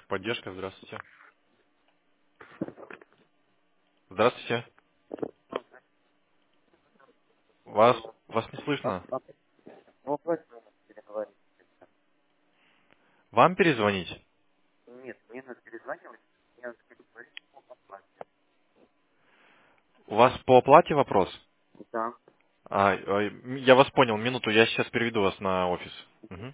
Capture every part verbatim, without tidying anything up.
Техподдержка, здравствуйте. Здравствуйте. Вас, вас не слышно. Ну, просьба переговорить. Вам перезвонить? Нет, мне надо перезванивать. Мне надо переговорить по оплате. У вас по оплате вопрос? Да. А, а, я вас понял, минуту, я сейчас переведу вас на офис. Мгм.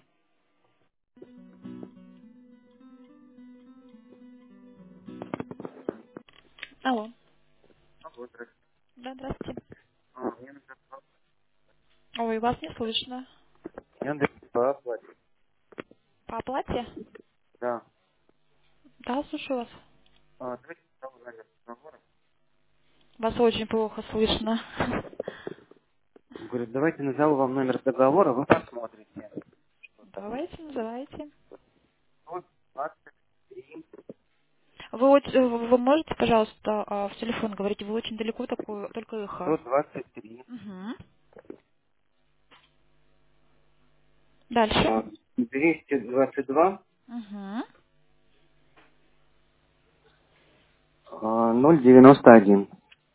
Алло. А вот, здравствуйте. Да, здравствуйте. А, мне надо, Ой, вас не слышно. мне надо по оплате. По оплате? Да. Да, слушаю вас. А, давайте сразу номер договора. Вас очень плохо слышно. Говорит, давайте назову вам номер договора, вы посмотрите. Давайте, называйте. Вот, двадцать три, Вы, оч- э, вы можете, пожалуйста, а, в телефон говорить? Вы очень далеко, такое, только эхо. сто двадцать три, Угу. Дальше. а, двести двадцать два, Угу. а, ноль девяносто один.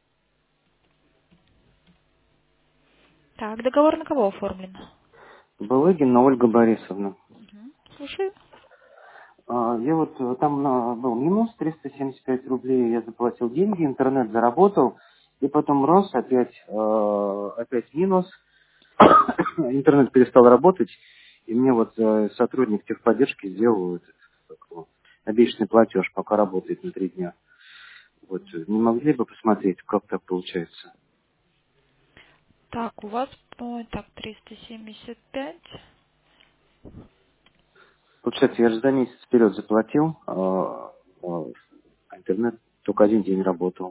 Так, договор на кого оформлен? Балыгина Ольга Борисовна. Угу. Слушаю. А, Я вот э, там на- был минус триста семьдесят пять рублей, я заплатил деньги, интернет заработал, и потом раз, опять, э, опять минус, интернет перестал работать, и мне вот э, сотрудник техподдержки сделал этот, как его, обещанный платеж, пока работает на три дня. Вот, э, не могли бы посмотреть, как так получается? Так, у вас, ой, так, триста семьдесят пять. Получается, я же за месяц вперед заплатил, а, а интернет только один день работал.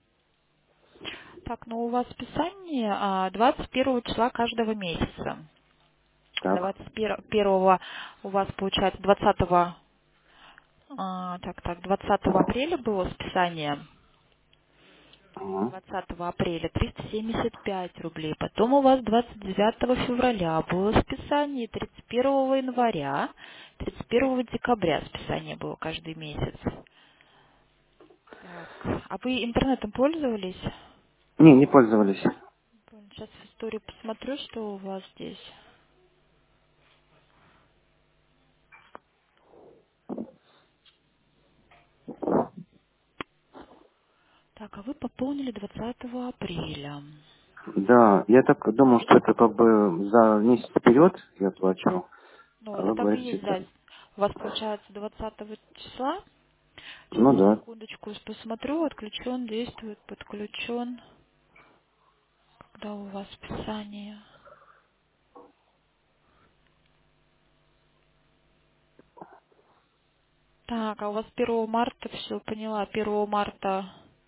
Так, ну у вас списание а, двадцать первого числа каждого месяца. Так. двадцать первого у вас получается двадцатого, а, так, так, двадцатого апреля было списание. Ага. двадцатого апреля триста семьдесят пять рублей. Потом у вас двадцать девятого февраля было списание, тридцать первого января, тридцать первого декабря списание было каждый месяц. Так, а вы интернетом пользовались? Не, не пользовались. Сейчас в историю посмотрю, что у вас здесь. Так, а вы пополнили двадцатого апреля. Да, я так думал, что это как бы за месяц вперед я плачу, Ну, а это вы так и говорите, есть, да. да. У вас получается двадцатого числа. Сейчас Ну я да. секундочку посмотрю. Отключен, действует, подключен. Когда у вас списание? Так, а у вас первого марта, все, поняла, первого марта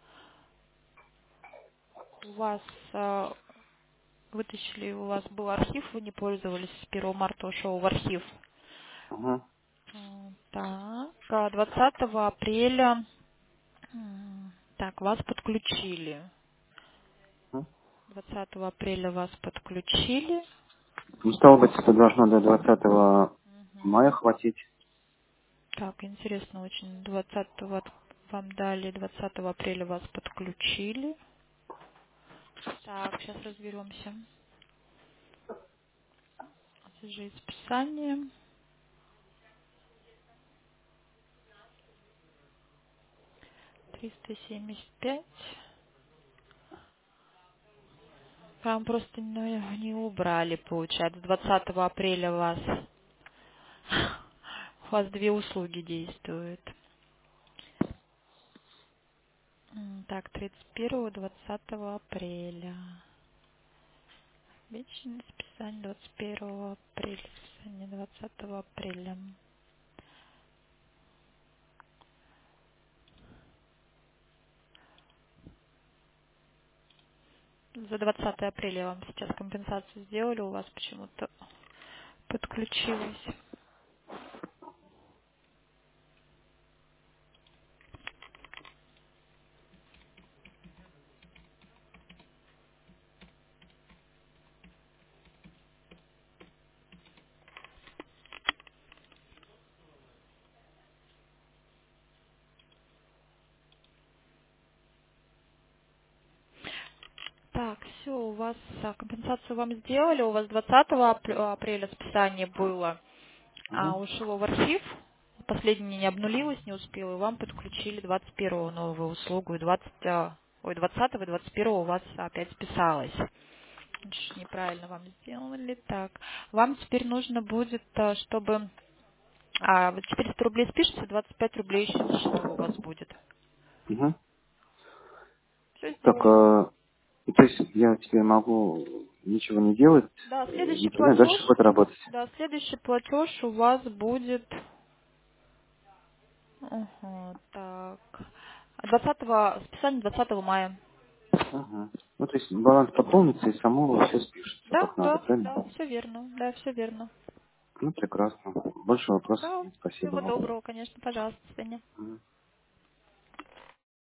у вас а, вытащили, у вас был архив, вы не пользовались, с первого марта ушел в архив. Угу. М, Так, а двадцатого апреля, м, так, вас подключили. двадцатого апреля вас подключили. Ну, стало быть, это должно до двадцатого мая Мгм. хватить. Так, интересно очень. двадцатого от- вам дали, двадцатого апреля вас подключили. Так, сейчас разберемся. Свяжи списание. триста семьдесят пять. Вам просто ну, не убрали, получается. двадцатого апреля вас. У вас две услуги действуют. М, Так, тридцать первого, двадцатого апреля. Вечное списание двадцать первого апреля. Списание двадцатого апреля. За двадцатое апреля вам сейчас компенсацию сделали, у вас почему-то подключилось. все, у вас а, компенсацию вам сделали, у вас двадцатого апр- апреля списание было, а Угу. ушло в архив, последнее не обнулилось, не успело, и вам подключили двадцать первого новую услугу, и двадцать, а, ой, двадцатого и двадцать первого у вас опять списалось. Чуть неправильно вам сделали. Так, вам теперь нужно будет, а, чтобы а, вот четыреста рублей спишется, двадцать пять рублей еще на счету у вас будет. Угу. Все Так, сделали. а, то есть я теперь могу ничего не делать, Да, э, следующий начинать дальше платеж, работать работать. да, следующий платеж у вас будет, ага, так, двадцатого списание двадцатого мая. Ага. Ну, то есть баланс пополнится и само все спишется Да, как надо, да, правильно? да, все верно, да, все верно. Ну, прекрасно. Больше вопросов Да, нет. Спасибо всего вам. доброго, конечно, пожалуйста, до свидания. Мгм.